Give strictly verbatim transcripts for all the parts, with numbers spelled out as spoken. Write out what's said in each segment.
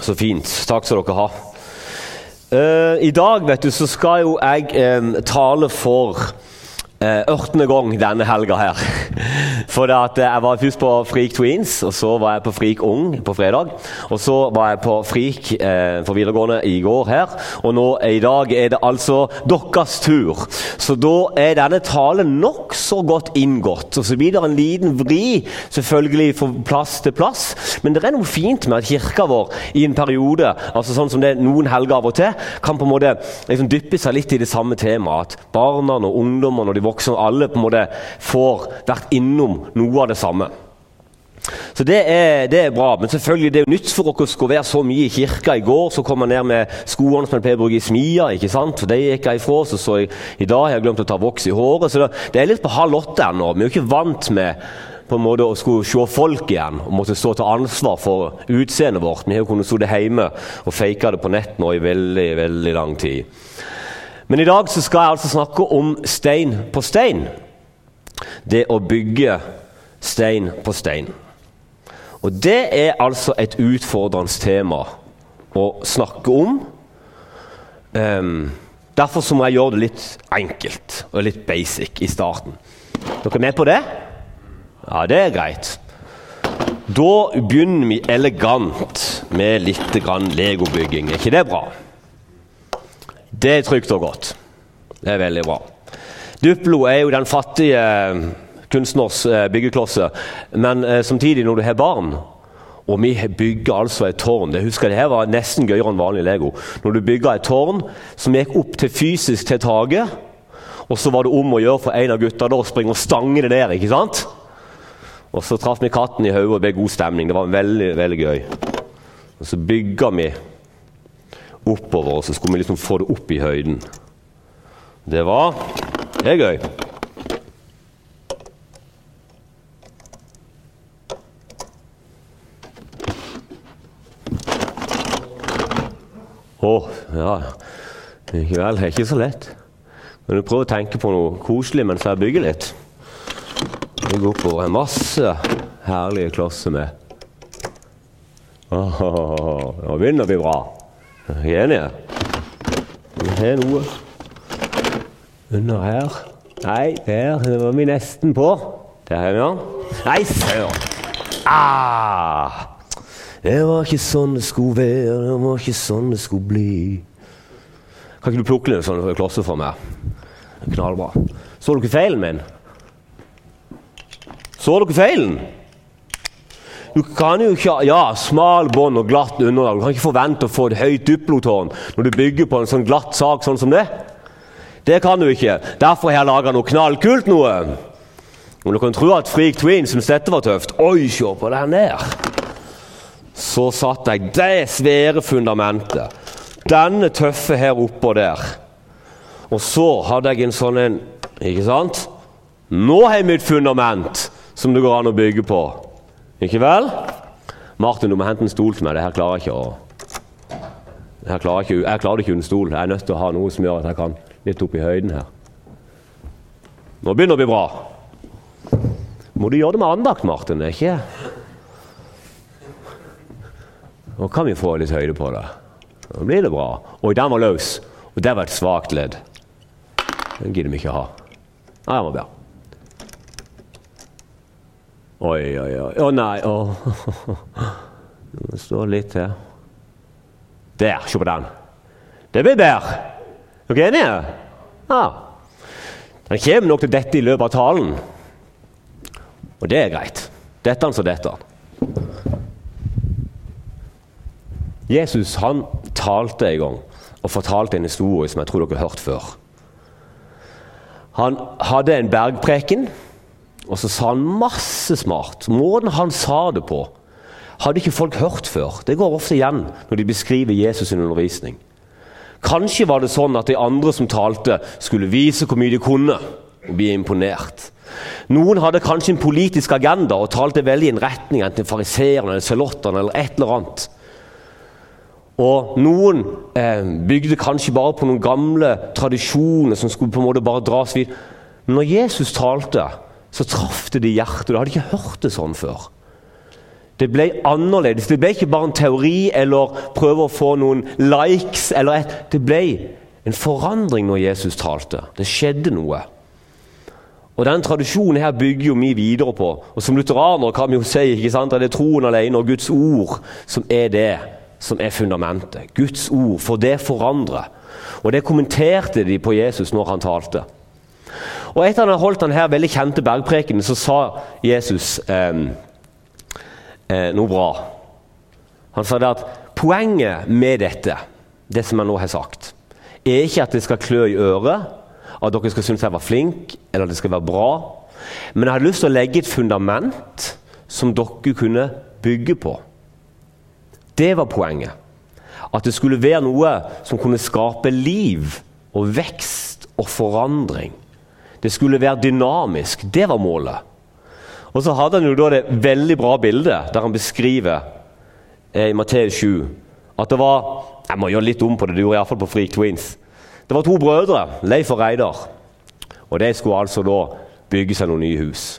Så fint. Takk skal dere ha. Uh, I dag vet du, så skal jo jeg um, tale for uh, ørtende gang denne helga her. For det at jeg var først på Frik Twins, og så var jeg på Frik Ung på fredag. Og så var jeg på Frik uh, for videregående i går her. Og nå i dag er det altså deres tur. Så da er denne talen nok så godt inngått. Og så blir det en liten vri, selvfølgelig fra plass til plass. Men det er noe fint med at kirka vår i en periode, altså sånn som det er noen helger av og til, kan på en måte liksom dyppe seg litt i det samme temaet. At barna og ungdommene og de voksne, alle på en måte får vært innom noe av det samme. Så det er, det er bra, men selvfølgelig det er jo nytt for dere å skulle være så mye i kirka. I går så kom jeg ned med skoene som jeg pleier å bruke i smia, ikke sant? For det gikk jeg ifra, så så jeg i dag har jeg glemt å ta voks i håret, så det, det er litt på halv åtte ennå. Vi er jo ikke vant med på en måte å skulle se folk igjen, og måtte stå til ansvar for utseendet vårt. Vi har jo kunnet stå det hjemme og fake det på nett nå i veldig, veldig lang tid. Men i dag så skal jeg altså snakke om stein på stein. Det å bygge stein på stein. Og det er altså et utfordrende tema å snakke om. Um, derfor så må jeg gjøre det litt enkelt og litt basic i starten. Dere er med på det? Ja, det er greit. Da begynner vi elegant med litt grann Lego-bygging. Er ikke det bra? Det er trygt og godt. Det er veldig bra. Duplo er jo den fattige kunstners byggeklosse, men eh, samtidig når du har barn, og vi bygger altså et tårn, det husker jeg, det her var nesten gøyere enn vanlig Lego. Når du bygger et tårn som gikk opp til fysisk til taget, og så var det om å gjøre for en av gutta da å springe og stange det der, ikke sant? Og så traff vi katten i hodet, og det ble god stemning. Det var veldig, veldig gøy. Og så bygger vi oppover, og så skulle vi liksom få det opp i høyden. Det var det er gøy. Åh, oh, ja. Ikke vel, det er ikke så lett. Men du prøver å tenke på noe koselig mens jeg bygger litt. Jeg går på en masse herlige klosser med. Åh, oh, oh, oh. Nå begynner det å bli bra. Er du enige? Vi har noe under her. Nei, der, det var vi nesten på. Der har vi den. Nei, sør. Ah! Det var ikke sånn det skulle være, det var ikke sånn det skulle bli. Kan ikke du plukke en sånn klosse for meg? Knallbra. Så dere feilen min? Så dere feilen? Du kan jo ikke, ja, smal bånd og glatt underlag. Du kan ikke forvente å få et høyt duplotårn når du bygger på en sånn glatt sak sånn som det. Det kan du ikke. Derfor har jeg laget noe knallkult noe. Og du kan tro at Frik Twins synes dette var tøft. Oi, se på den der. Så satt jeg det svære fundamentet. Denne tøffe her oppe og der. Og så hadde jeg en sånn en, ikke sant? Nå har jeg mitt fundament som det går an å bygge på. Ikke vel? Martin, du må hente en stol til meg. Det her klarer jeg ikke å... Det her klarer jeg ikke. Jeg klarer ikke uten stol. Jeg er nødt til å ha noe som gjør at jeg kan litt opp i høyden her. Nå begynner det å bli bra. Må du gjøre det med andakt, Martin, det er ikke... Nå kan vi få litt høyde på det. Nå blir det bra. Og den var løs. Og det var et svagt ledd. Den gidder vi ikke ha. Nei, jeg må bedre. Oi, oi, oi. Å nei, å. Det står litt her. Der, se på den. Det blir bedre. Er dere enige? Ja. Den kommer nok til dette i løpet av talen. Og det er greit. Dette altså dette. Jesus, han talte en gang og fortalte en historie som jeg tror dere har hørt før. Han hadde en bergpreken, og så sa han masse smart. Måten han sa det på, hadde ikke folk hørt før. Det går ofte igjen når de beskriver Jesus sin undervisning. Kanskje var det sånn at de andre som talte skulle vise hvor mye de kunne og bli imponert. Noen hadde kanskje en politisk agenda og talte veldig i en retning enten fariseerne eller selotterne eller et eller annet. Og noen eh, bygde kanskje bare på noen gamle tradisjoner som skulle på en måte bare dras vid. Men når Jesus talte, så traff det de hjertet. De hadde ikke hørt det sånn før. Det ble annerledes. Det ble ikke bare en teori eller prøve å få noen likes. Eller et. Det ble en forandring når Jesus talte. Det skjedde noe. Og den tradisjonen her bygger jo vi videre på. Og som lutheraner kan vi jo si, ikke sant, at det er troen alene og Guds ord som er det, som er fundamentet. Guds ord, for det forandrer. Og det kommenterte de på Jesus når han talte. Og etter han holdt den her veldig kjente bergprekenen, så sa Jesus eh, eh, noe bra. Han sa det at poenget med dette, det som jeg nå har sagt, er ikke at det skal klø i øret, at dere skal synes jeg var flink, eller at det skal være bra. Men jeg hadde lyst til å legge et fundament som dere kunne bygge på. Det var poenget. At det skulle være noe som kunne skape liv og vekst og forandring. Det skulle være dynamisk. Det var målet. Og så hadde han jo da det veldig bra bildet der han beskriver eh, i Matteus sju at det var, jeg må gjøre litt om på det, det gjorde jeg i hvert fall på Freak Twins. Det var to brødre, Leif og Reidar, og de skulle altså da bygge seg noen nye hus.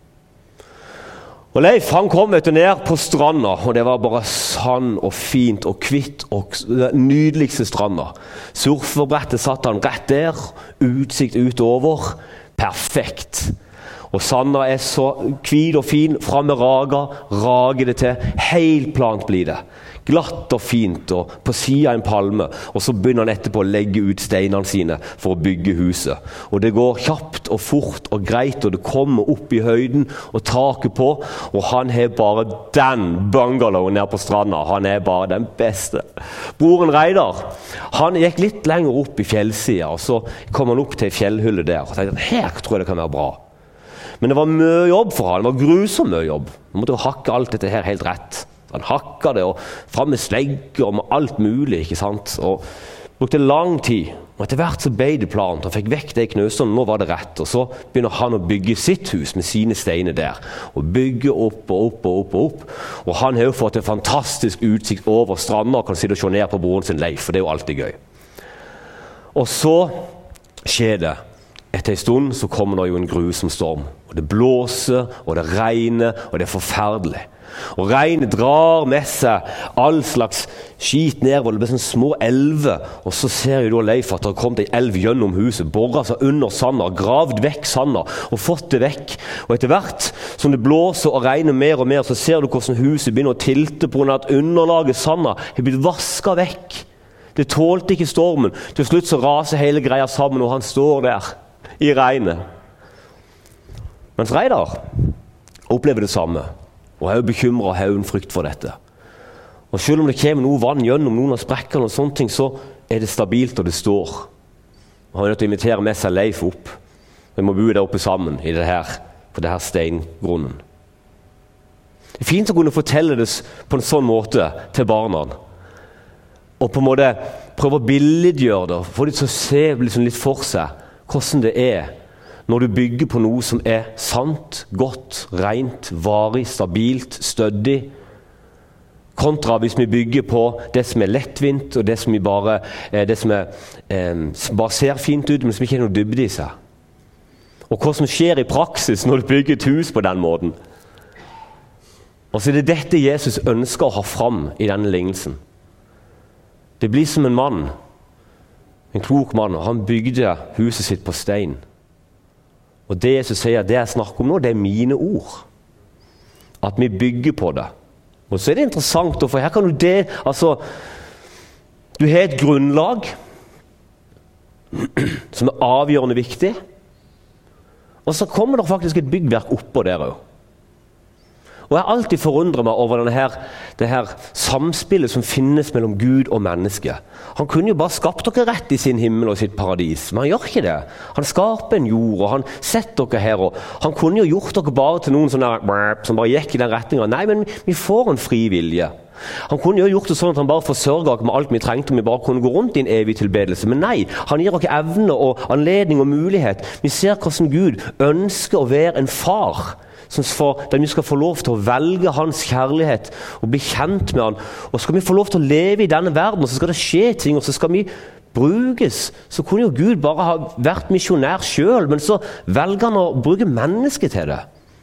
Og Leif han kom vet du, ned på stranda, og det var bare sand og fint og kvitt og den nydeligste stranda. Surferbrettet satt han rett der, utsikt utover, perfekt. Og sanda er så hvit og fin, framme raga, rager det til, helt plant blir det. Glatt og fint, og på siden av en palme, og så begynner han etterpå å legge ut steinene sine for å bygge huset. Og det går kjapt og fort og greit, og det kommer opp i høyden og taket på, og han har bare den bungalowen nede på stranda, han er bare den beste. Broren Reidar, han gikk litt lenger opp i fjellsiden, og så kom han opp til en fjellhylle der, og tenkte, her tror jeg det kan være bra. Men det var mye jobb for han, det var grusom mye jobb. Han måtte jo hakke alt dette her helt rett. Han hakket det, og frem med slegger og med alt mulig, ikke sant? Og brukte lang tid. Og etter hvert så ble det plant. Han fikk vekk de knøsene, nå var det rett. Og så begynner han å bygge sitt hus med sine steiner der. Og bygge opp og opp og opp og opp. Og han har jo fått en fantastisk utsikt over stranda, og kan sitte og se ned på broren sin Leif, for det er jo alltid gøy. Og så skjer det. Etter en stund så kommer det jo en grusom storm. Og det blåser, og det regner, og det er forferdelig. Og regnet drar med seg all slags skit nedover, det blir sånne små elver, og så ser jeg da Leif at det har kommet en elv gjennom huset, borret seg under sanda, gravd vekk sanda, og fått det vekk. Og etter hvert som det blåser og regner mer og mer, så ser du hvordan huset begynner å tilte på grunn av at underlaget sanda har blitt vasket vekk. Det tålte ikke stormen. Til slutt så raser hele greia sammen, og han står der i regnet. Mens Reidar opplever det samme. Og jeg er jo bekymret og har jo en frykt for dette. Og selv om det kommer noe vann gjennom noen av sprekkene og sånne ting, så er det stabilt og det står. Og han er nødt til å invitere med seg Leif opp. Vi må bo der oppe sammen i det her, på det her steingrunnen. Det er fint å kunne fortelle det på en sånn måte til barna. Og på en måte prøve å billedgjøre det, få de til å se liksom litt for seg hvordan det er når du bygger på noe som er sant, godt, rent, varig, stabilt, stødig, kontra hvis vi bygger på det som er lettvint, og det som, bare, det som er, eh, bare ser fint ut, men som ikke er noe dybde i seg. Og hva som skjer i praksis når du bygger et hus på den måten. Og så er det dette Jesus ønsker å ha fram i denne lignelsen. Det blir som en mann, en klok mann, og han bygde huset sitt på stein. Og det Jesus sier, det jeg snakker om nå, det er mine ord. At vi bygger på det. Og så er det interessant, for her kan du det, altså, du har et grunnlag som er avgjørende viktig, og så kommer det faktisk et byggverk oppå der også. Og jeg har alltid forundret meg over denne her, det her samspillet som finnes mellom Gud og menneske. Han kunne jo bare skapt dere rett i sin himmel og sitt paradis, men han gjør ikke det. Han skaper en jord, og han setter dere her, og han kunne jo gjort dere bare til noen sånne, som bare gikk i den retningen. Nei, men vi får en fri vilje. Han kunne jo gjort det sånn at han bare forsørget dere med alt vi trengte, og vi bare kunne gå rundt i en evig tilbedelse. Men nei, han gir dere evne og anledning og mulighet. Vi ser hvordan Gud ønsker å være en far, For, der vi skal få lov til å velge hans kjærlighet og bli kjent med han. Og skal vi få lov til å leve i denne verden, og så skal det skje ting, og så skal vi brukes. Så kunne jo Gud bare ha vært misjonær selv, men så velger han å bruke mennesket til det.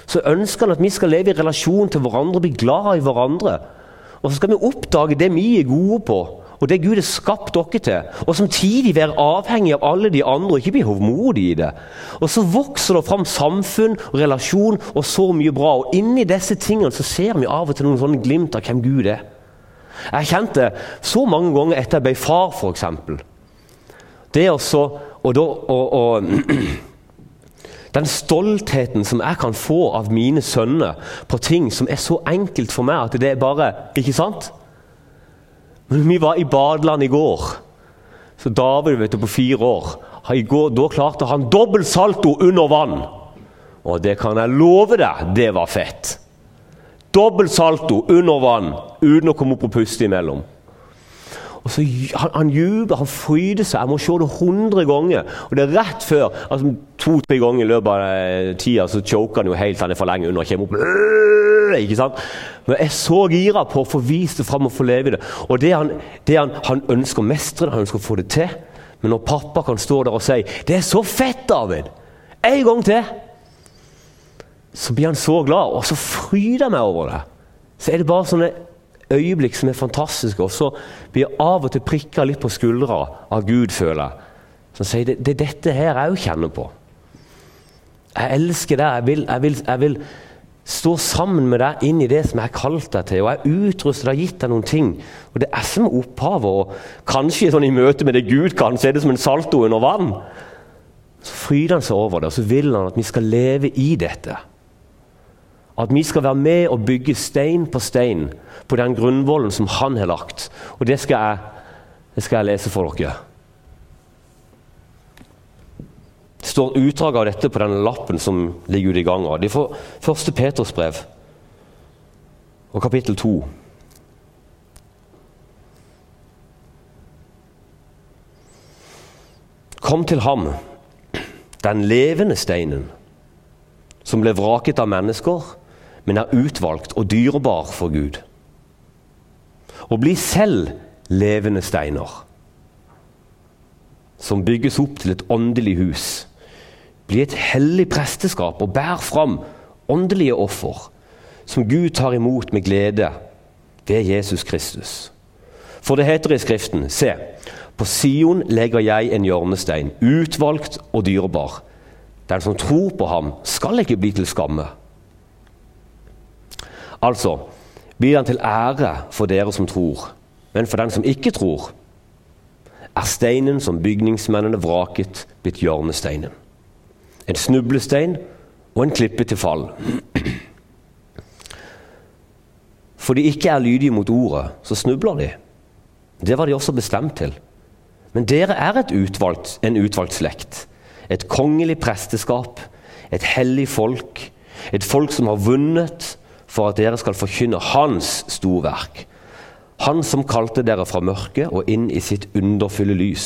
så ønsker han at vi skal leve i relasjon til hverandre, bli glad i hverandre. Og så skal vi oppdage det vi er gode på, og det Gud har skapt dere til. Og samtidig være avhengig av alle de andre, og ikke bli hovmodig i det. Og så vokser det fram samfunn, relasjon og så mye bra. Og inni disse tingene så ser vi av og til noen sånne glimt av hvem Gud er. Jeg kjente så mange ganger etter jeg ble far, for eksempel. Det også, og da... Og, og, den stoltheten som jeg kan få av mine sønner på ting som er så enkelt for meg at det er bare, ikke sant? Men vi var i badeland i går, så David vet du, på fire år, i går, da klarte han dobbelt salto under vann. Og det kan jeg love deg, det var fett. Dobbelt salto under vann, uten å komme opp og puste imellom. Og så han, han jubler, han fryder seg. Jeg må se det hundre ganger. Og det er rett før, altså to-tre ganger i løpet av tida, så choker han jo helt, han er for lenge under og kommer opp. Ikke sant? Men jeg er så gira på å få vist det frem og få leve i det. Og det han, det han, han ønsker å mestre, han ønsker å få det til. Men når pappa kan stå der og si, det er så fett, David! En gang til! Så blir han så glad, og så fryder jeg meg over det. Så er det bare sånne øyeblikk som er fantastiske, og så blir jeg av og til prikket litt på skuldra av Gud, føler jeg. Så sier det, det er dette her jeg jo kjenner på. Jeg elsker deg, jeg vil, jeg vil, jeg vil stå sammen med deg inn i det som jeg har kalt deg til, og jeg utrustet deg, gitt deg noen ting, og det er som opphavet, og kanskje sånn i møte med det Gud kan, så er det som en salto under vann. Så fryder han seg over det, og så vil han at vi skal leve i dette. At vi skal være med og bygge stein på stein på den grunnvollen som han har lagt. Og det skal jeg, det skal jeg lese for dere. Det står utdrag av dette på denne lappen som ligger ute i gangen. Det er for første Peters brev og kapittel to. Kom til ham, den levende steinen, som ble vraket av mennesker, men er utvalgt og dyrebar for Gud. Og bli selv levende steiner, som bygges opp til et åndelig hus. Bli et hellig presteskap og bær fram åndelige offer, som Gud tar imot med glede ved Jesus Kristus. For det heter i Skriften, se, på Sion legger jeg en hjørnestein, utvalgt og dyrebar. Den som tror på ham skal ikke bli til skamme. Altså, blir den til ære for dere som tror, men for den som ikke tror, er steinen som bygningsmennene vraket blitt hjørnesteinen. En snublestein og en klippe til fall. For de ikke er lydige mot ordet, så snubler de. Det var de også bestemt til. Men dere er et utvalgt, en utvalgt slekt, et kongelig presteskap, et hellig folk, et folk som har vunnet for at dere skal forkynne hans storverk. Han som kalte dere fra mørket og inn i sitt underfulle lys.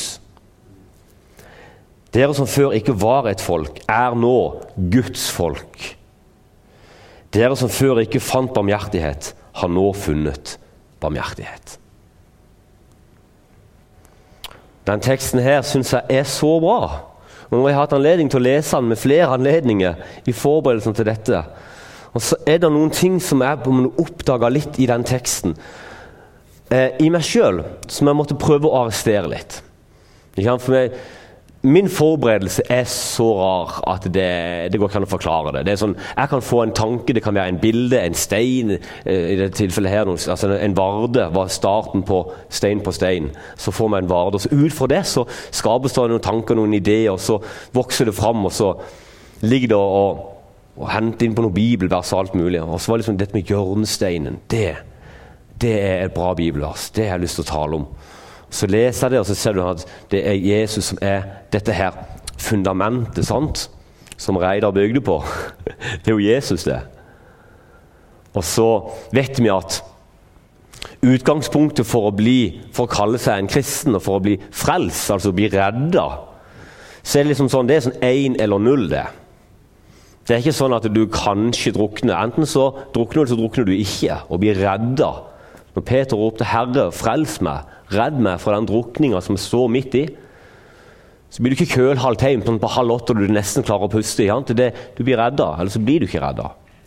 Dere som før ikke var et folk, er nå Guds folk. Dere som før ikke fant barmhjertighet, har nå funnet barmhjertighet. Den teksten her synes jeg er så bra. Og nå har jeg hatt anledning til å lese den med flere anledninger i forberedelsen til dette. Og så er det noen ting som jeg må oppdage litt i den teksten. Eh, I meg selv, som jeg måtte prøve å arrestere litt. For meg, min forberedelse er så rar at det, det går ikke an å forklare det. Det er sånn, jeg kan få en tanke, det kan være en bilde, en stein, eh, i det tilfellet her, altså en varde var starten på stein på stein. Så får man en varde, og så ut fra det så skapes det noen tanker, noen ideer, og så vokser det frem, og så ligger det og og hente inn på noen bibelvers og alt mulig. Og så var det liksom dette med hjørnesteinen. Det, det er et bra bibelvers. Det har jeg lyst til å tale om. Så leser jeg det, og så ser du at det er Jesus som er dette her fundamentet, sant? Som Reidar bygde på. Det er jo Jesus det. Og så vet vi at utgangspunktet for å bli, for å kalle seg en kristen og for å bli frelst, altså bli redda, så er det liksom sånn, det er sånn en eller null det. Det er ikke sånn at du kanskje drukner. Enten så drukner du, så drukner du ikke, og blir redda. Når Peter ropte, Herre, frels meg, redd meg fra den drukningen som jeg står midt i, så blir du ikke kølhalvt hjem sånn på halv åtte, og du nesten klarer å puste. Ja? Det, du blir redda, eller så blir du ikke redda.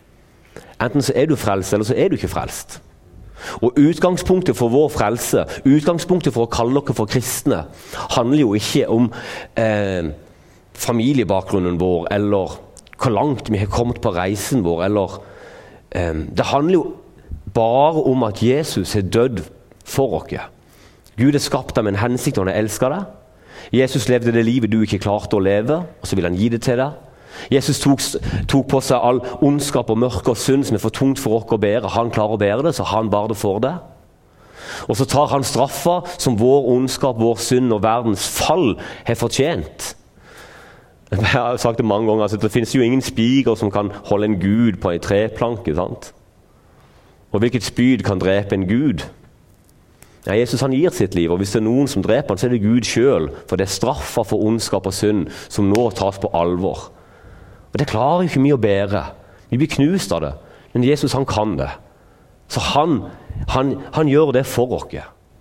enten så er du frelst, eller så er du ikke frelst. Og utgangspunktet for vår frelse, utgangspunktet for å kalle dere for kristne, handler jo ikke om eh, familiebakgrunnen vår, eller hvor langt vi har kommet på reisen vår, eller eh, det handler jo bare om at Jesus er dødd for oss. Gud er skapt deg med en hensikt, og han har elsket deg. Jesus levde det livet du ikke klarte å leve, og så vil han gi det til deg. Jesus tok, tok på seg all ondskap og mørke og synd som er for tungt for oss å bære. Han klarer å bære det, så han bar det for deg. Og så tar han straffa som vår ondskap, vår synd og verdens fall har fortjent. Jeg har sagt det mange ganger, altså, det finnes jo ingen spiker som kan holde en Gud på en treplanke, sant? Og hvilket spyd kan drepe en Gud? Ja, Jesus han gir sitt liv, og hvis det er noen som dreper han, så er det Gud selv, for det er straffa for ondskap og synd som nå tas på alvor. Og det klarer jo ikke vi å bære. Vi blir knust av det. Men Jesus han kan det. Så han, han, han gjør det for oss.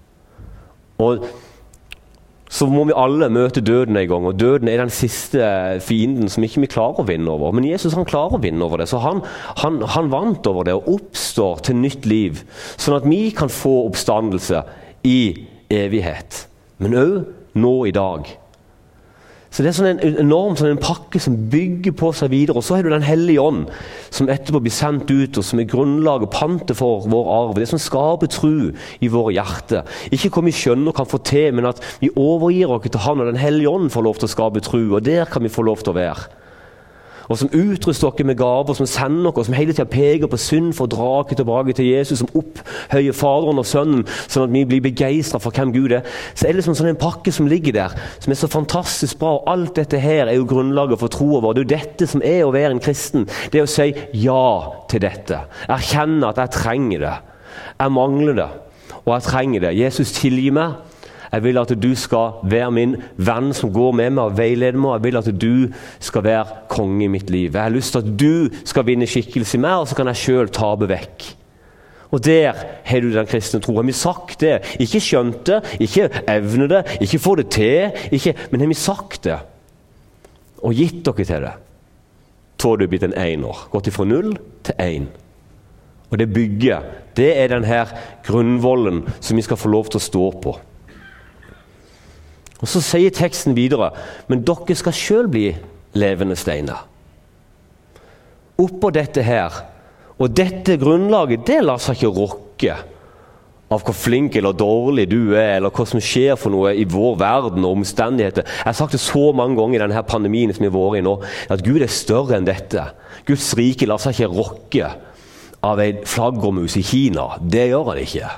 Og så må vi alle møte døden en gang. Og døden er den siste fienden som ikke vi klarer å vinne over. Men Jesus han klarer å vinne over det. Så han, han, han vant over det og oppstår til nytt liv. Sånn at vi kan få oppstandelse i evighet. Men også nå i dag. Så det er sånn en enorm sånn en pakke som bygger på seg videre, og så har du den hellige ånd som etterpå blir sendt ut, og som er grunnlag og pante for vår arv. Det som skaper tro i våre hjerter. Ikke hva vi skjønner og kan få til, men at vi overgir oss til han, og den hellige ånd får lov til å skape tro, og der kan vi få lov til å være. Og som utruster oss med gaver, som sender oss, som hele tiden peker på synd for å dra oss tilbake til Jesus, som opphøyer Faderen og Sønnen, sånn at vi blir begeistret for hvem Gud er. Så er det liksom sånn en pakke som ligger der, som er så fantastisk bra, og alt dette her er jo grunnlaget for troen vår. Det er jo dette som er å være en kristen. Det er å si ja til dette. Erkjenne at jeg trenger det. Jeg mangler det, og jeg trenger det. Jesus tilgir meg. Jeg vil at du skal være min venn som går med meg og veileder meg. Jeg vil at du skal være konge i mitt liv. Jeg har lyst til at du skal vinne skikkelse i meg, og så kan jeg selv tabe vekk. Og der har du den kristne tro. Har vi sagt det? Ikke skjønt det, ikke evne det, ikke få det til, ikke, men har vi sagt det? Og gitt dere til det? Så har du blitt en ener. Gått fra null til en. Og det bygget, det er den her grunnvollen som vi skal få lov til å stå på. Og så sier teksten videre, men dere skal selv bli levende steiner. Oppå dette her, og dette grunnlaget, det lar seg ikke rokke av hvor flink eller dårlig du er, eller hva som skjer for noe i vår verden og omstendigheter. Jeg har sagt det så mange ganger i denne pandemien som vi har vært i nå, at Gud er større enn dette. Guds rike lar seg ikke rokke av en flaggermus i Kina. Det gjør han ikke.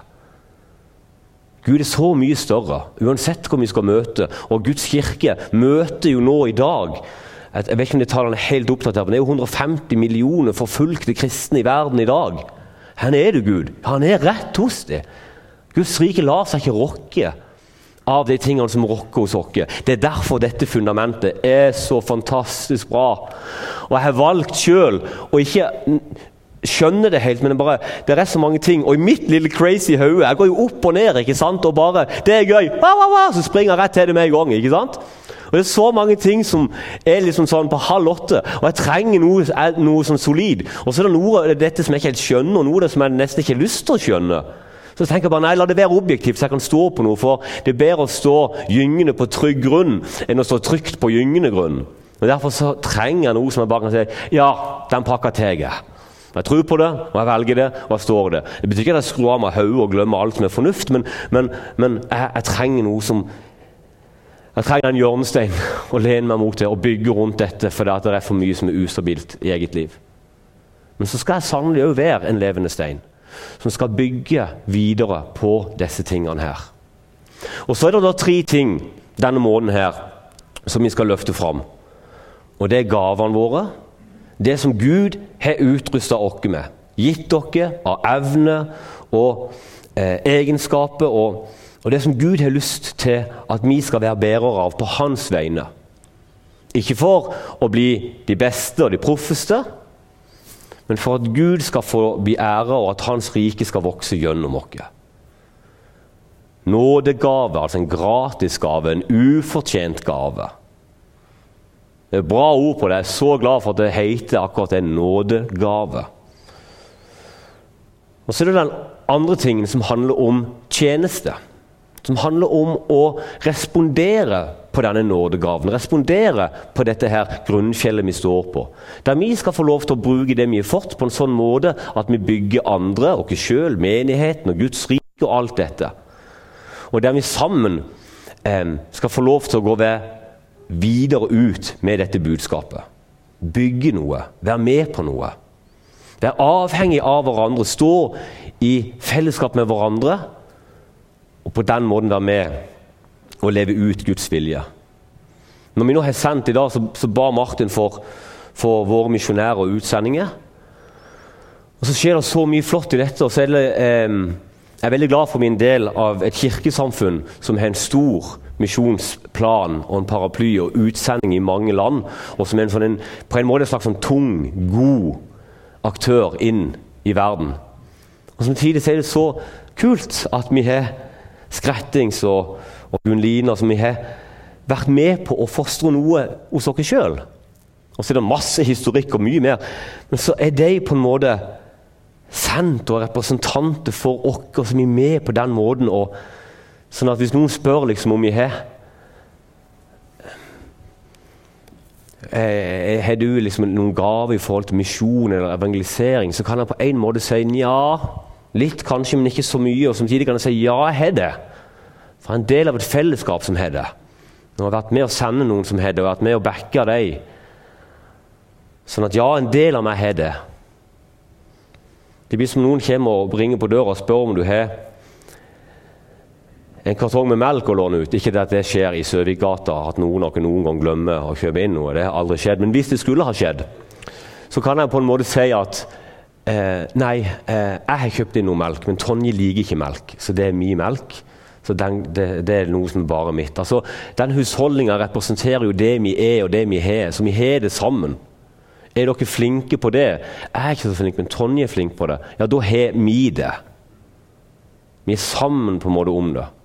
Gud er så mye større, uansett hvor vi skal møte. Og Guds kirke møter jo nå i dag, jeg vet ikke om det tallene er helt oppdatert, men det er jo hundre og femti millioner forfulgte kristne i verden i dag. Her er du, Gud. Han er rett hos deg. Guds rike lar seg ikke rokke av de tingene som rokker hos oss. Det er derfor dette fundamentet er så fantastisk bra. Og jeg har valgt selv å ikke skjønner det helt, men det, bare, det er så mange ting, og i mitt lille crazy høye, jeg går jo opp og ned, ikke sant, og bare, det er gøy, wow, wow, wow, så springer jeg rett til det med i gang, ikke sant? Og det er så mange ting som er liksom sånn på halv åtte, og jeg trenger noe, noe sånn solid, og så er det noe av dette som jeg ikke helt skjønner, og noe som jeg nesten ikke har lyst til å skjønne. Så jeg tenker bare, nei, la det være objektivt, så jeg kan stå på noe, for det er bedre å stå gyngende på trygg grunn, enn å stå trygt på gyngende grunn. Og derfor så trenger jeg noe som jeg bare kan si, ja, den pakka til jeg. Jeg tror på det, og jeg velger det, og jeg står det. Det betyr ikke at jeg skrur av meg hodet og glemmer alt som er fornuft, men, men, men jeg, jeg trenger noe som... Jeg trenger en hjørnestein og lene meg mot det og bygge rundt dette, for det er for mye som er ustabilt i eget liv. Men så skal jeg sannelig også være en levende stein, som skal bygge videre på disse tingene her. Og så er det da tre ting denne måneden her som vi skal løfte fram. Og det er gavene våre, det som Gud har utrustet oss med, gitt dere av evne og eh, egenskaper, og, og det som Gud har lyst til at vi skal være bærere av på hans vegne. Ikke for å bli de beste og de proffeste, men for at Gud skal få bli ære, og at hans rike skal vokse gjennom oss. Nådegave, altså en gratis gave, en ufortjent gave. Det er bra ord på det. Jeg er så glad for at det heter akkurat en nådegave. Og så er det den andre tingen som handler om tjeneste. Som handler om å respondere på denne nådegaven. Respondere på dette her grunnfjellet vi står på. Der vi skal få lov til å bruke det vi har fått på en sånn måte at vi bygger andre, og oss selv, menigheten og Guds rike og alt dette. Og der vi sammen eh, skal få lov til å gå videre ut med dette budskapet. Bygge noe, være med på noe. Være avhengig av hverandre, stå i fellesskap med hverandre, og på den måten være med og leve ut Guds vilje. Når vi nå har sendt i dag, så, så ba Martin for, for våre misjonærer og utsendinger. Og så skjer det så mye flott i dette, og så er det, eh, jeg er veldig glad for min del av et kirkesamfunn som har en stor misjonsplan og en paraply og utsending i mange land, og som er en sånn en, på en måte en slags sånn tung, god aktør inn i verden. Og samtidig er det så kult at vi har Skrettings og, og Gunlina som vi har vært med på å fostre noe hos dere selv. Og så er det masse historikk og mye mer. Men så er de på en måte sendt og representanter for dere som er med på den måten. Og, sånn at hvis noen spør liksom om vi har eh, har du liksom noen gave i forhold til misjon eller evangelisering, så kan jeg på en måte si ja. Litt kanskje, men ikke så mye. Og samtidig kan jeg si ja, jeg har det. For en del av et fellesskap som har det. Nå har jeg vært med å sende noen som har det, og vært med å backe deg. Sånn at ja, en del av meg har det. Det blir som noen kommer og ringer på døra og spør om du har en kartong med melk å låne ut. Ikke at det skjer i Søvikgata, at noen av noen gang glemmer å kjøpe inn noe. Det har aldri skjedd. Men hvis det skulle ha skjedd, så kan jeg på en måte si at Eh, nei, eh, jeg har kjøpt inn noe melk, men Tonje liker ikke melk, så det er mye melk. Så den, det, det er noe som er bare mitt. Altså, den husholdningen representerer jo det vi er og det vi har, så vi har det sammen. Er dere flinke på det? Jeg er ikke så flink, men Tonje er flink på det. Ja, da har vi det. Vi er sammen på en måte om det.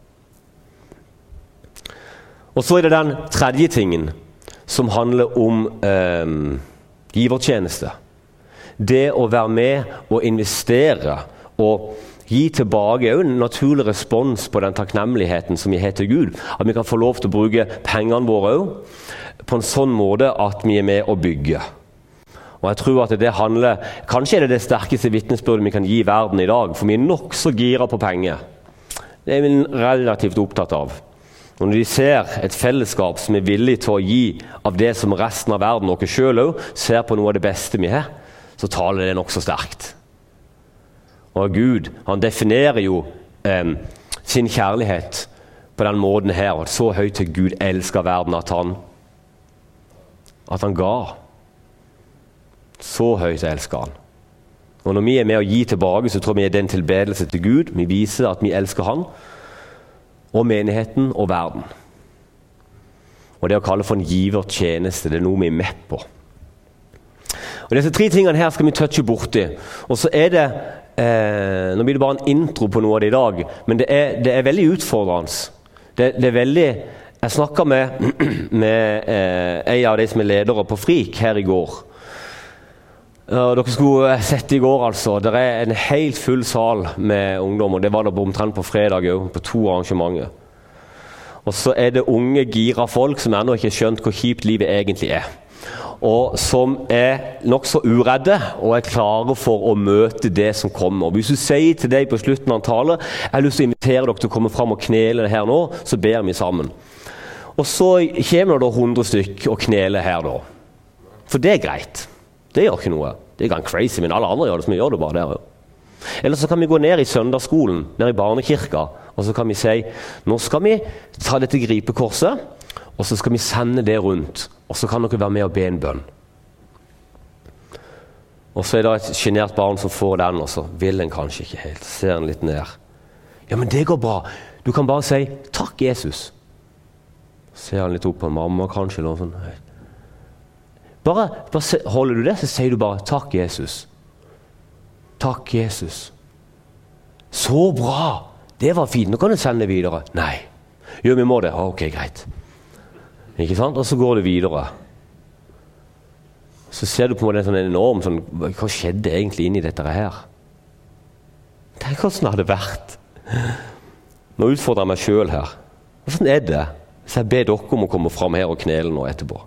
Og så er det den tredje tingen som handler om eh, givertjeneste. Det å være med og investere og gi tilbake er jo en naturlig respons på den takknemligheten som vi har til Gud. At vi kan få lov til å bruke pengene våre også på en sånn måte at vi er med å bygge. Og jeg tror at det handler, kanskje er det det sterkeste vitnesbyrdet vi kan gi verden i dag, for vi er nok så gira på penger. Det er vi relativt opptatt av. Og når de ser et fellesskap som er villig til å gi av det som resten av verden, og dere selv også, ser på noe av det beste vi har, så taler det nok så sterkt. Og Gud, han definerer jo eh, sin kjærlighet på den måten her, og så høyt til Gud elsker verden at han, at han ga. Så høyt elsker han. Og når vi er med å gi tilbake, så tror vi det er en tilbedelse til Gud. Vi viser at vi elsker han, og menigheten og verden. Og det å kalle for en givertjeneste, det er noe vi er med på. Og disse tre tingene her skal vi touche borti. Og så er det, eh, nå blir det bare en intro på noe av det i dag, men det er, det er veldig utfordrende. Det, det er veldig, jeg snakket med, med eh, en av de som er ledere på Frik her i går. Og dere skulle sett i går altså, det er en helt full sal med ungdom, og det var det omtrent på fredag også, på to arrangementer. Og så er det unge, gira folk som ennå ikke har skjønt hvor kjipt livet egentlig er. Og som er nok så uredde og er klare for å møte det som kommer. Og hvis du sier til deg på slutten av en tale, jeg har lyst til å invitere dere til å komme frem og knele her nå, så ber vi sammen. Og så kommer det hundre stykk og knele her da. For det er greit. Det gjør ikke noe. Det er ganske crazy, men alle andre gjør det, som vi gjør det bare der. Eller så kan vi gå ned i søndagsskolen, ned i barnekirka, og så kan vi si, nå skal vi ta dette gripekorset, og så skal vi sende det rundt. Og så kan dere være med og be en bønn. Og så er det et genert barn som får den, og så vil den kanskje ikke helt. Ser den litt ned. Ja, men det går bra. Du kan bare si, takk Jesus. Ser han litt opp på mamma kanskje, eller noe sånt. Bare, bare se, holder du det, så sier du bare, takk Jesus. Takk Jesus. Så bra. Det var fint. Nå kan du sende det videre. Nei. Jo, vi må det. Ok, greit. Ikke sant? Og så går det videre. Så ser du på en måte en sånn enorm sånn, hva skjedde egentlig inni dette her? tenk hvordan det hadde vært. Nå utfordrer jeg meg selv her. Hvordan er det hvis jeg ber dere om å komme frem her og knele nå etterpå?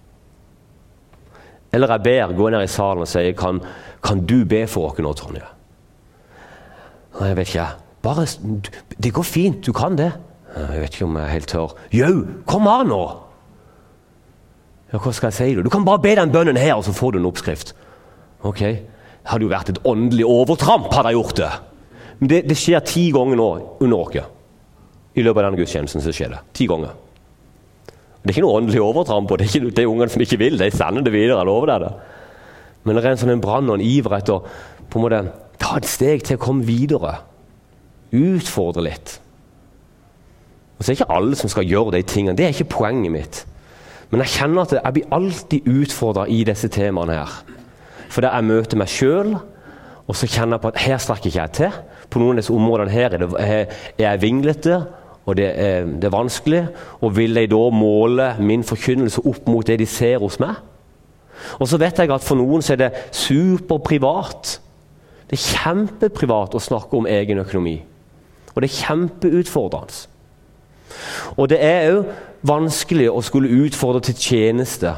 Eller jeg ber, går ned i salen og sier, kan, kan du be for dere nå, Tonje? Nei, jeg vet ikke. Bare, det går fint, du kan det. Jeg vet ikke om jeg er helt tør. Jo, kom an nå! Ja, hva skal jeg si da? Du kan bare be den bønnen her, og så får du en oppskrift. Ok, det hadde jo vært et åndelig overtramp, hadde jeg gjort det. Men det, det skjer ti ganger nå under dere. I løpet av denne gudstjenesten så skjer det. Ti ganger. Det er ikke noe åndelig overtramp på, det er ikke det er ungene som ikke vil, de sender det videre, jeg lover deg det. Men det er en sånn en brann og en iver etter på en måte ta et steg til å komme videre. Utfordre litt. Og så er det ikke alle som skal gjøre de tingene, det er ikke poenget mitt. Men jeg kjenner at jeg blir alltid utfordret i disse temaene her. For jeg møter meg selv, og så kjenner jeg på at her strekker ikke jeg til. På noen av disse områdene her er, det, er jeg vinglete, og det er, det er vanskelig, og vil jeg da måle min forkynnelse opp mot det de ser hos meg? Og så vet jeg at for noen så er det superprivat. Det er kjempeprivat å snakke om egen økonomi. Og det er kjempeutfordrende. Og det er jo vanskelig å skulle utfordre til tjeneste.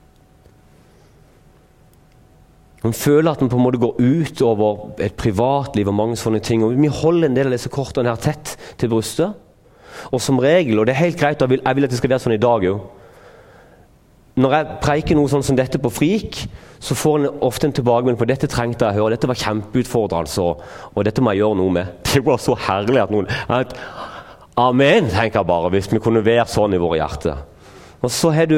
Man føler at man på en måte går ut over et privatliv og mange sånne ting. Og vi holder en del av disse kortene her tett til brystet. Og som regel, og det er helt greit, jeg vil, jeg vil at det skal være sånn i dag jo. Når jeg preiker noe sånn som dette på Frik, så får en ofte en tilbakemelding på dette trengte jeg å høre, dette var kjempeutfordrende, og, og dette må jeg gjøre noe med. Det var så herlig at noen... At, amen, tenker jeg bare, hvis vi kunne være sånn i våre hjerter. Og så har du...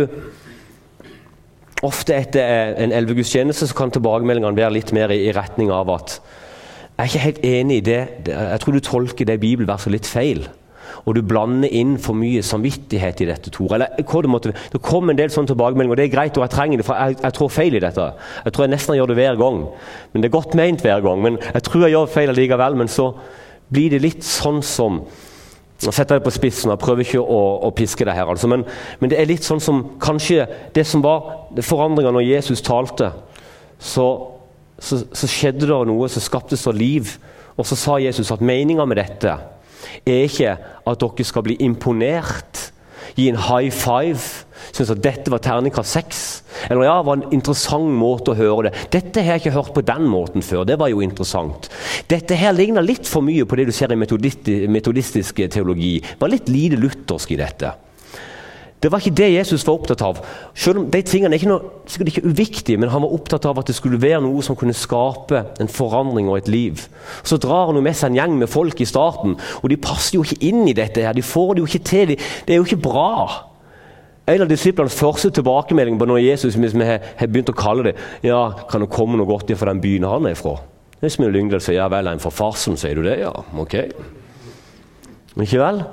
Ofte etter en elvegudstjeneste så kan tilbakemeldingene være litt mer i, i retning av at jeg er ikke helt enig i det. Jeg tror du tolker det bibelverset litt feil. Og du blander inn for mye samvittighet i dette, Tor. Eller hva det måtte... Det kom en del sånne tilbakemeldinger, og det er greit, og jeg trenger det, for jeg, jeg tror feil i dette. Jeg tror jeg nesten gjør det hver gang. Men det er godt ment hver gang, men jeg tror jeg gjør feil likevel, men så blir det litt sånn som... Nå setter jeg det på spissen, jeg prøver ikke å, å piske det her, altså. men, men det er litt sånn som kanskje det som var forandringen når Jesus talte, så, så, så skjedde det noe, så skaptes det liv, og så sa Jesus at meningen med dette er ikke at dere skal bli imponert, gi en high five, synes at dette var terningkast seks, eller ja, det var en interessant måte å høre det. Dette har jeg ikke hørt på den måten før, det var jo interessant. Dette her ligner litt for mye på det du ser i metodistisk teologi. Det var litt lite luthersk i dette. Det var ikke det Jesus var opptatt av. Selv om de tingene er ikke, noe, sikkert ikke uviktige, men han var opptatt av at det skulle være noe som kunne skape en forandring og et liv. Så drar han med seg en gjeng med folk i starten, og de passer jo ikke inn i dette her. De får det jo ikke til. Det er jo ikke bra. En av disiplenes første tilbakemelding på når Jesus, hvis vi har, har begynt å kalle det, ja, kan det komme noe godt fra den byen han er fra? Hvis vi Lyngdal sier, ja vel, en fra farsen, sier du det? Ja, ok. Men ikke vel?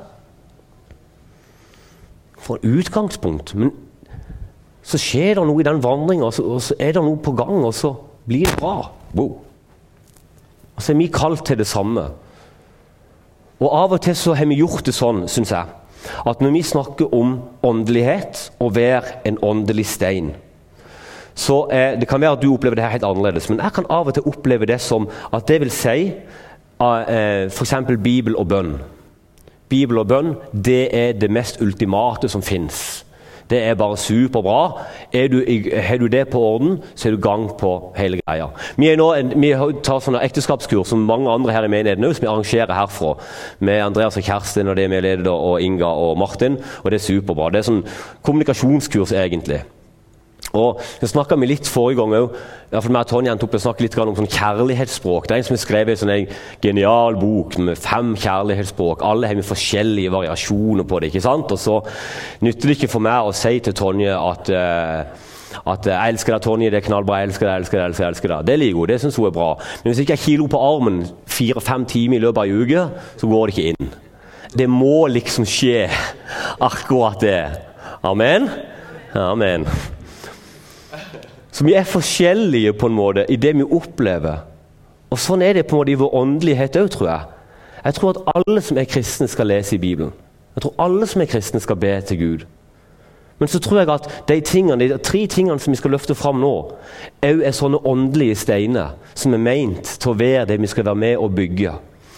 For utgangspunkt, men så skjer det noe i den vandringen, og så, og så er det noe på gang, og så blir det bra. Wow. Og så er vi kalt til det samme. Og av og til så har vi gjort det sånn, synes jeg, at når vi snakker om åndelighet og være en åndelig stein, så eh, det kan være at du opplever det her helt annerledes, men jeg kan av og til oppleve det som at det vil si eh, for eksempel Bibel og bønn. Bibel og bønn, det er det mest ultimate som finnes. Det er bare superbra. Er du, har du det på orden, så er du gang på hele greia. Vi, er nå, vi tar sånne ekteskapskurs som mange andre her i menigheten, som vi arrangerer herfra, med Andreas og Kerstin, og det vi leder, og Inga og Martin, og det er superbra. Det er sånn kommunikasjonskurs egentlig. Og det snakket vi litt forrige gang også, i hvert fall med Tonje tok å snakke litt om sånn kjærlighetsspråk. Det er en som har skrevet en sånn genial bok med fem kjærlighetsspråk. Alle har med forskjellige variasjoner på det, ikke sant? Og så nytter det ikke for meg å si til Tonje at, uh, at jeg elsker deg, Tonje, det er knallbra, jeg elsker deg, jeg elsker deg, jeg elsker deg, jeg elsker deg. Det liker hun, det synes hun er bra. Men hvis ikke jeg kilo på armen fire-fem timer i løpet av en uke, så går det ikke inn. Det må liksom skje akkurat det. Amen? Amen. Så vi er forskjellige på en måte i det vi opplever. Og sånn er det på en måte i vår åndelighet også, tror jeg. Jeg tror at alle som er kristne skal lese i Bibelen. Jeg tror alle som er kristne skal be til Gud. Men så tror jeg at de, tingene, de tre tingene som vi skal løfte fram nå, også er sånne åndelige steiner som er ment til å være det vi skal være med og bygge.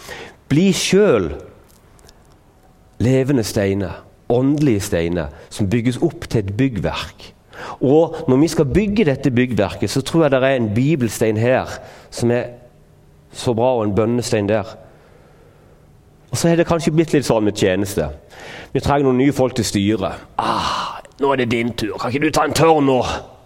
Bli selv levende steiner, åndelige steiner, som bygges opp til et byggverk. Og når vi skal bygge dette byggverket, så tror jeg det er en bibelstein her, som er så bra, og en bønnestein der. Og så har det kanskje blitt litt sånn med tjeneste. Vi trenger noen nye folk til styret. Ah, nå er det din tur. Kan ikke du ta en tørn nå?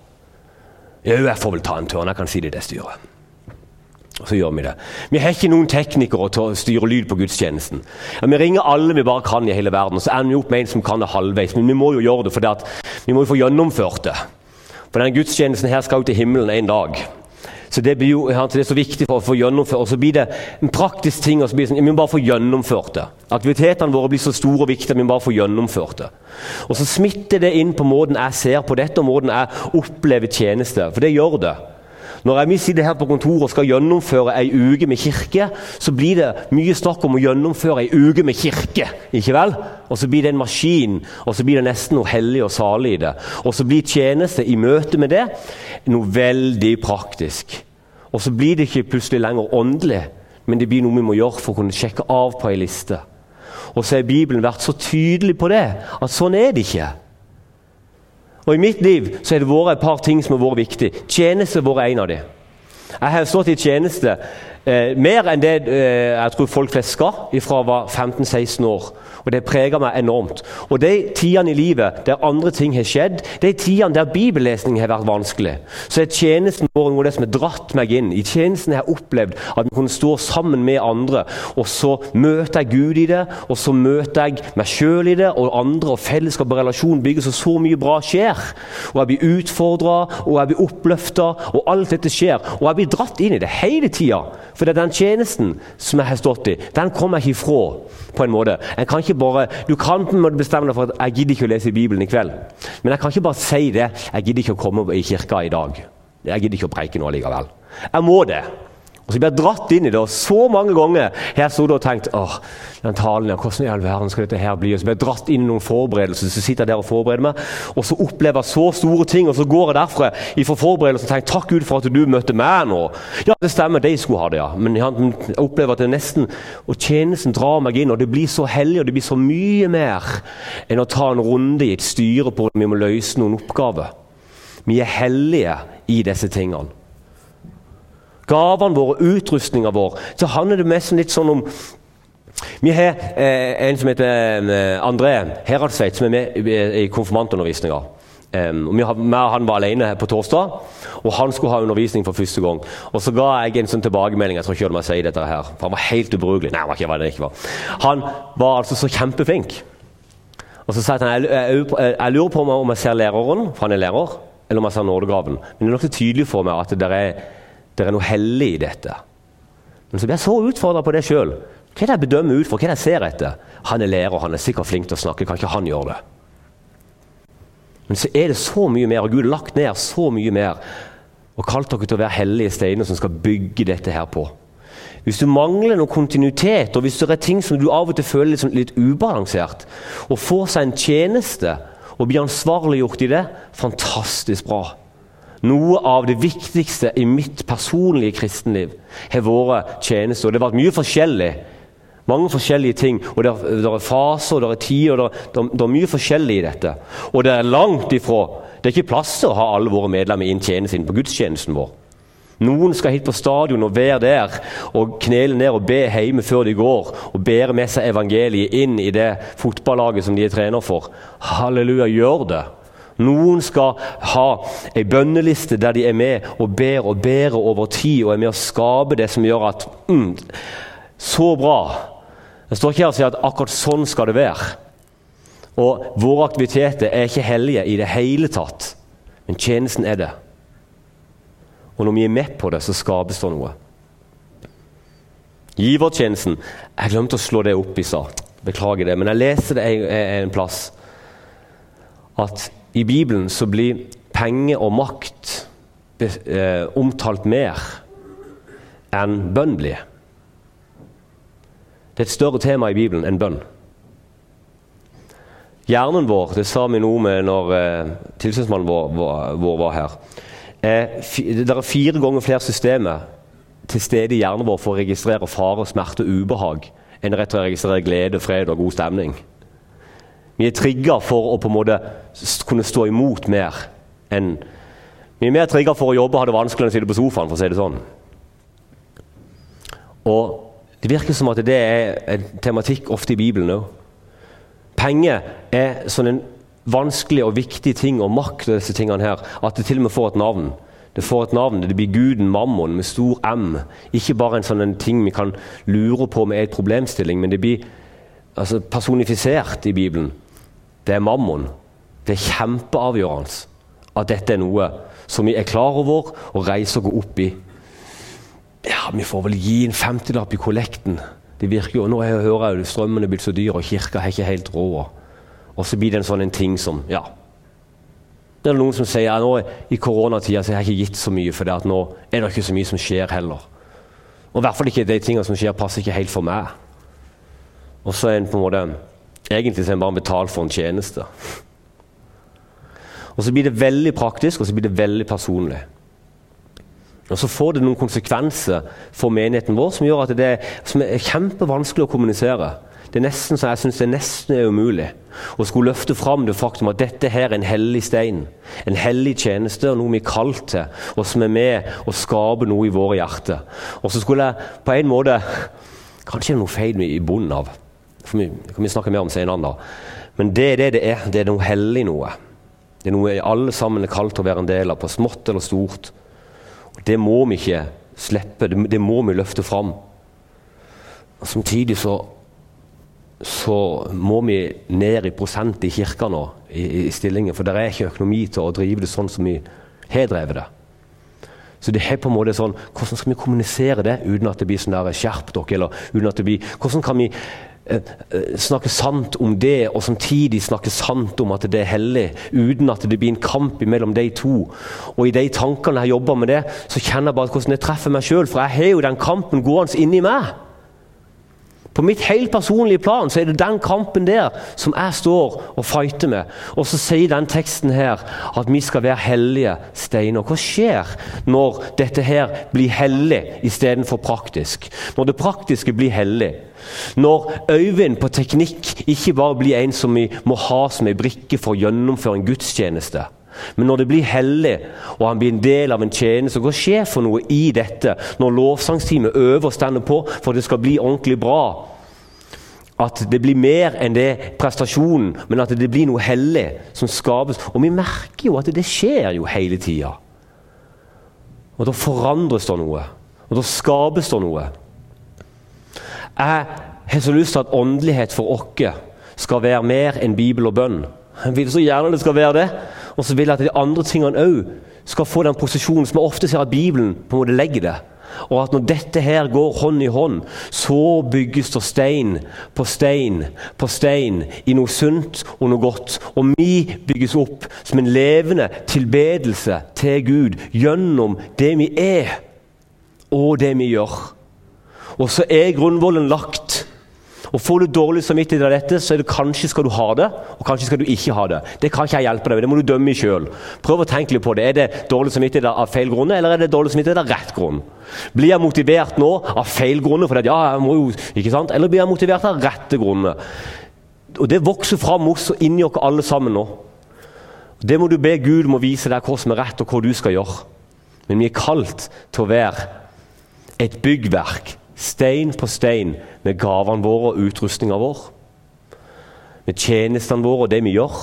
Jo, jeg får vel ta en tørn. Jeg kan si det i det styret. Og så gjør vi det. Vi har ikke noen teknikere til å styre lyd på gudstjenesten. Ja, vi ringer alle vi bare kan i hele verden, og så ender vi opp med en som kan det halvveis. Men vi må jo gjøre det, for det at vi må jo få gjennomført det. For den gudstjenesten her skal jo til himmelen en dag. Så det blir jo det er så viktig for å få gjennomført, og så blir det en praktisk ting, og så blir det sånn, vi må bare få gjennomført det. Aktivitetene våre blir så store og viktige at vi må bare få gjennomført det. Og så smitter det inn på måten jeg ser på dette, og måten jeg opplever tjeneste, for det gjør det. Når jeg sitter her på kontoret og skal gjennomføre en uke med kirke, så blir det mye snakk om å gjennomføre en uke med kirke, ikke vel? Og så blir det en maskin, og så blir det nesten noe hellig og salig i det. Og så blir tjeneste i møte med det noe veldig praktisk. Og så blir det ikke plutselig lenger åndelig, men det blir noe vi må gjøre for å kunne sjekke av på en liste. Og så har Bibelen vært så tydelig på det, at sånn er det ikke. Og i mitt liv så er det vært et par ting som har vært viktige. Tjeneste har vært en av dem. Jeg har stått i tjeneste eh, mer enn det eh, jeg tror folk flest skal, fra jeg var femten seksten år. Og det preger meg enormt. Og de tidene i livet der andre ting har skjedd, de tidene der bibellesning har vært vanskelig, så er tjenesten vår noe av det som har dratt meg inn. I tjenesten har jeg opplevd at vi kunne stå sammen med andre, og så møter jeg Gud i det, og så møter jeg meg selv i det, og andre, og fellesskap og relasjon bygges, og så mye bra skjer. Og jeg blir utfordret, og jeg blir oppløftet, og alt dette skjer. Og jeg blir dratt inn i det hele tiden. For det er den tjenesten som jeg har stått i, den kommer jeg ikke ifra på en måte. Jeg kan ikke bare, du kan på en måte bestemme deg for at jeg gidder ikke å lese i Bibelen i kveld. Men jeg kan ikke bare si det, jeg gidder ikke å komme i kirka i dag. Jeg gidder ikke å preike noe likevel. Jeg må det. Og så blir jeg dratt inn i det, og så mange ganger har jeg stått og tenkt, åh, den talen, ja, hvordan i all verden skal dette her bli? Og så blir jeg dratt inn i noen forberedelser, så sitter jeg der og forbereder meg, og så opplever jeg så store ting, og så går jeg derfra i forberedelser og tenker, takk Gud for at du møtte meg nå. Ja, det stemmer, de skulle ha det, ja. Men jeg opplever at det nesten, og tjenesten drar meg inn, og det blir så hellig, og det blir så mye mer enn å ta en runde i et styre på at vi må løse noen oppgaver. Vi er hellige i disse tingene. Gavene våre, utrustningen vår, så handler det mest litt sånn om. Vi har eh, en som heter eh, André Heraldsveit, som er med i, i konfirmantundervisningen. Um, og vi, vi, han var alene her på torsdag, og han skulle ha undervisning for første gang. Og så ga jeg en sånn tilbakemelding, jeg tror ikke jeg må si dette her, for han var helt ubrukelig. Nei, det var ikke det ikke var. Han var altså så kjempeflink. Og så sa han, jeg, jeg, jeg, jeg lurer på om jeg ser læreren, for han er lærer, eller om jeg ser nådegaven. Men det er nok så tydelig for meg at det er Det er noe hellig i dette. Men så blir jeg så utfordret på det selv. Hva er det jeg bedømmer ut for? Hva er det jeg ser etter? Han er lærer, han er sikkert flink til å snakke. Kan ikke han gjøre det? Men så er det så mye mer, og Gud har lagt ned så mye mer, og kalt dere til å være hellige steiner som skal bygge dette her på. Hvis du mangler noen kontinuitet, og hvis det er ting som du av og til føler litt, litt ubalansert, og får seg en tjeneste, og blir ansvarliggjort i det, fantastisk bra. Noe av det viktigste i mitt personlige kristenliv har vært tjeneste, og det har vært mye forskjellig. Mange forskjellige ting, og det er, det er faser, og det er tid, og det er, det, er, det er mye forskjellig i dette. Og det er langt ifra. Det er ikke plass til å ha alle våre medlemmer inn tjeneste inn på gudstjenesten vår. Noen skal hit på stadion og være der, og knele ned og be hjemme før de går, og bære med seg evangeliet inn i det fotballaget som de er trener for. Halleluja, gjør det. Noen skal ha en bønneliste der de er med og ber og ber over tid, og er med å skape det som gjør at mm, så bra. Jeg står ikke her og sier at akkurat sånn skal det være. Og våre aktiviteter er ikke hellige i det hele tatt, men tjenesten er det. Og når vi er med på det, så skapes det noe. Givertjenesten, jeg glemte å slå det opp i stad, beklager det, men jeg leser det en, en plass, at i Bibelen så blir penger og makt eh, omtalt mer enn bønn blir. Det er et større tema i Bibelen enn bønn. Hjernen vår, det sa vi noe med når eh, tilsynsmannen vår, vår, vår var her, eh, det er fire ganger flere systemer til stede i hjernen vår for å registrere fare, smerte og ubehag enn rett og slett registrere glede, fred og god stemning. Vi er trigget for å på en måte kunne stå imot mer enn vi er mer trigget for å jobbe og ha det vanskelig enn å sitte på sofaen, for å si det sånn. Og det virker som at det er en tematikk ofte i Bibelen også. Penger er sånn en vanskelig og viktig ting, og makt og disse tingene her, at det til og med får et navn. Det får et navn, det blir Guden Mammon med stor M. Ikke bare en sånn en ting vi kan lure på med et problemstilling, men det blir altså, personifisert i Bibelen. Det er Mammon. Det er kjempeavgjørende at dette er noe som vi er klar over og reiser oss opp i. Ja, vi får vel gi en femtilapp i kollekten. Det virker jo, nå jeg hører jeg strømmene blir så dyr, og kirka har ikke helt råd. Og så blir det en sånn en ting som, ja. Det er noen som sier, ja, nå i koronatiden så har jeg ikke gitt så mye, for det at nå er det ikke så mye som skjer heller. Og i hvert fall ikke de tingene som skjer passer ikke helt for meg. Og så er en på en måte, egentlig så er en bare betalt for en tjeneste. Og så blir det veldig praktisk, og så blir det veldig personlig. Og så får det noen konsekvenser for menigheten vår som gjør at det er, som er kjempevanskelig å kommunisere. Det er nesten så jeg synes det er nesten er umulig å skulle løfte fram det faktum at dette her er en hellig stein, en hellig tjeneste og noe vi er kalt til, og som er med og skaper noe i våre hjerter. Og så skulle jeg på en måte, kanskje det er noe feil i bunnen av, for vi, det kan vi snakke mer om senere da, men det er det det er, det er noe hellig noe. Det er noe alle sammen er kalt til å være en del av, på smått eller stort. Og det må vi ikke slippe, det, det må vi løfte fram. Og samtidig så, så må vi ned i prosent i kirka nå, i, i stillingen, for det er ikke økonomi til å drive det sånn som vi har drevet det. Så det er på en måte sånn, hvordan skal vi kommunisere det uten at det blir sånn der skjerp dere, eller uten at det blir, hvordan kan vi snakke sant om det, og samtidig snakke sant om at det er hellig, uten at det blir en kamp mellom de to. Og i de tankene jeg jobber med det, så kjenner jeg bare hvordan det treffer meg selv, for jeg har jo den kampen gående inni meg. På mitt helt personlige plan så er det den kampen der som jeg står og fighter med. Og så sier den teksten her at vi skal være hellige steiner. Hva skjer når dette her blir hellig i stedet for praktisk? Når det praktiske blir hellig? Når Øyvind på teknikk ikke bare blir en som vi må ha som en brikke for å gjennomføre en gudstjeneste, men når det blir hellig, og han blir en del av en tjeneste, hva skjer for noe i dette når lovsangsteamet øver og stender på for at det skal bli ordentlig bra? At det blir mer enn det prestasjonen, men at det blir noe hellig som skapes. Og vi merker jo at det skjer jo hele tiden. Og da forandres det noe, og da skapes det noe. Jeg har så lyst til at åndelighet for oss skal være mer enn Bibel og bønn. Jeg vil så gjerne det skal være det. Og så vil jeg at de andre tingene også skal få den posisjonen som jeg ofte ser at Bibelen på en måte legger det. Og at når dette her går hånd i hånd, så bygges det stein på stein på stein i noe sunt og noe godt. Og vi bygges opp som en levende tilbedelse til Gud gjennom det vi er og det vi gjør. Og så er grunnvollen lagt. Og får du dårlig samvittighet av dette, så er det kanskje skal du ha det, og kanskje skal du ikke ha det. Det kan ikke jeg hjelpe deg med, det må du dømme i selv. Prøv å tenke litt på det. Er det dårlig samvittighet av feil grunner, eller er det dårlig samvittighet av rett grunn? Blir jeg motivert nå av feil grunner, for at ja, jeg må jo, ikke sant? Eller blir jeg motivert av rette grunner? Og det vokser fram hos og inni oss alle sammen nå. Det må du be Gud om å vise deg hva som er rett, og hva du skal gjøre. Men vi er kalt til å være et byggverk, stein på stein, med gavene våre og utrustningen vår, med tjenestene våre og det vi gjør,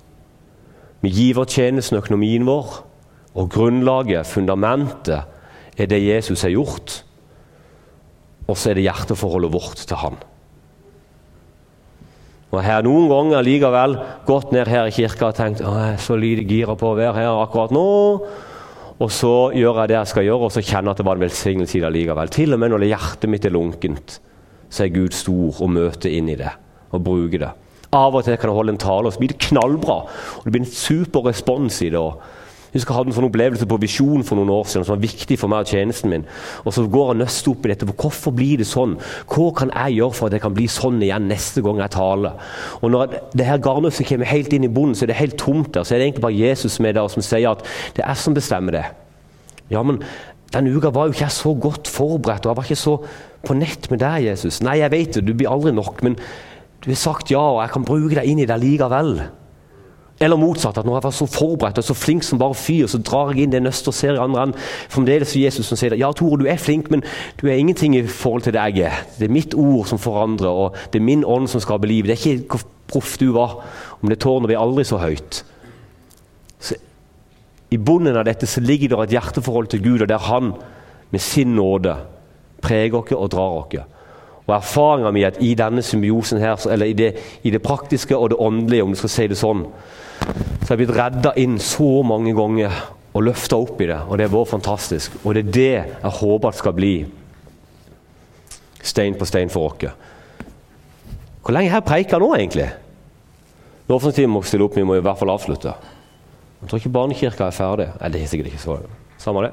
med givertjenesten og økonomien vår, og grunnlaget, fundamentet, er det Jesus har gjort, og så er det hjerteforholdet vårt til han. Og jeg har noen ganger likevel gått ned her i kirka og tenkt, å, jeg er så lite gira på å være her akkurat nå, og så gjør jeg det jeg skal gjøre, og så kjenner jeg at det var en velsignelse i det likevel. Til og med når hjertet mitt er lunkent, så er Gud stor og møter inn i det, og bruker det. Av og til kan jeg holde en tale, og så blir det knallbra, og det blir en super respons i det. Og jeg husker jeg hadde en sånn opplevelse på Visjon for noen år siden, som var viktig for meg og tjenesten min. Og så går jeg nøst opp i dette, hvorfor blir det sånn? Hva kan jeg gjøre for at det kan bli sånn igjen neste gang jeg taler? Og når det her garnnøstet kommer helt inn i bunnen, så er det helt tomt der, så er det egentlig bare Jesus som er der, som sier at det er som bestemmer det. Ja, men denne uka var jo ikke jeg så godt forberedt, og jeg var ikke så på nett med deg, Jesus. Nei, jeg vet det, du blir aldri nok, men du har sagt ja, og jeg kan bruke deg inn i det likevel. Eller motsatt, at når jeg var så forberedt og så flink som bare fyr, så drar jeg inn det nøste og ser i andre end. Fremdeles er Jesus som sier, ja Tore, du er flink, men du er ingenting i forhold til det jeg er. Det er mitt ord som forandrer, og det er min ånd som skaper liv. Det er ikke hvor proff du var, om det tårnet blir aldri så høyt. Så i bunnen av dette så ligger det et hjerteforhold til Gud, og der han med sin nåde preger oss og drar oss. Og erfaringen min er at i denne symbiosen her, eller i det, i det praktiske og det åndelige, om du skal si det sånn, så har jeg blitt reddet inn så mange ganger og løftet opp i det, og det er bare fantastisk. Og det er det jeg håper at skal bli stein på stein for oss. Hvor lenge her preker nå egentlig? Lovsangstiden må stille opp, vi må i hvert fall avslutte. Jeg tror ikke barnekirka er ferdig. Nei, det er sikkert ikke så. Samme det.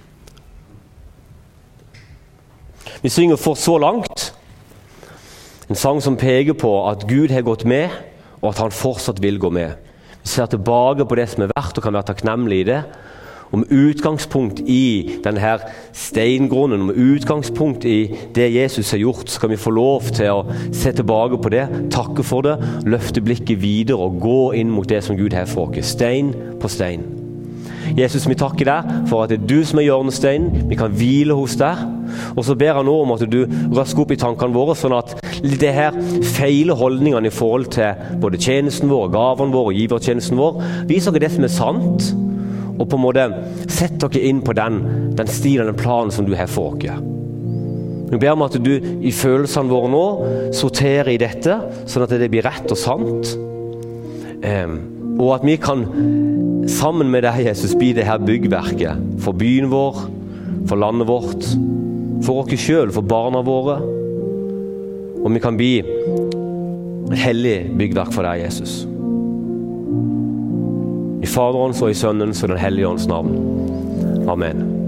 Vi synger For så langt. En sang som peker på at Gud har gått med, og at han fortsatt vil gå med. Vi ser tilbake på det som er verdt, og kan være takknemlig i det. Og med utgangspunkt i denne steingrunnen, og med utgangspunkt i det Jesus har gjort, så kan vi få lov til å se tilbake på det, takke for det, løfte blikket videre og gå inn mot det som Gud har for oss. Stein på stein. Jesus, vi takker deg for at det er du som er hjørnesteinen. Vi kan hvile hos deg. Og så ber han nå om at du røsker opp i tankene våre, sånn at det her feile holdningene i forhold til både tjenesten vår, gavene våre og givertjenesten vår, viser dere det som er sant, og på en måte sett dere inn på den, den stilen, den planen som du har for oss. Vi ber om at du i følelsene våre nå sorterer i dette, sånn at det blir rett og sant, um, og at vi kan sammen med deg, Jesus, bli det her byggverket for byen vår, for landet vårt, for oss selv, for barna våre, og vi kan bli et hellig byggverk for deg, Jesus. I Faderens og i Sønnens og den hellige ånds navn. Amen.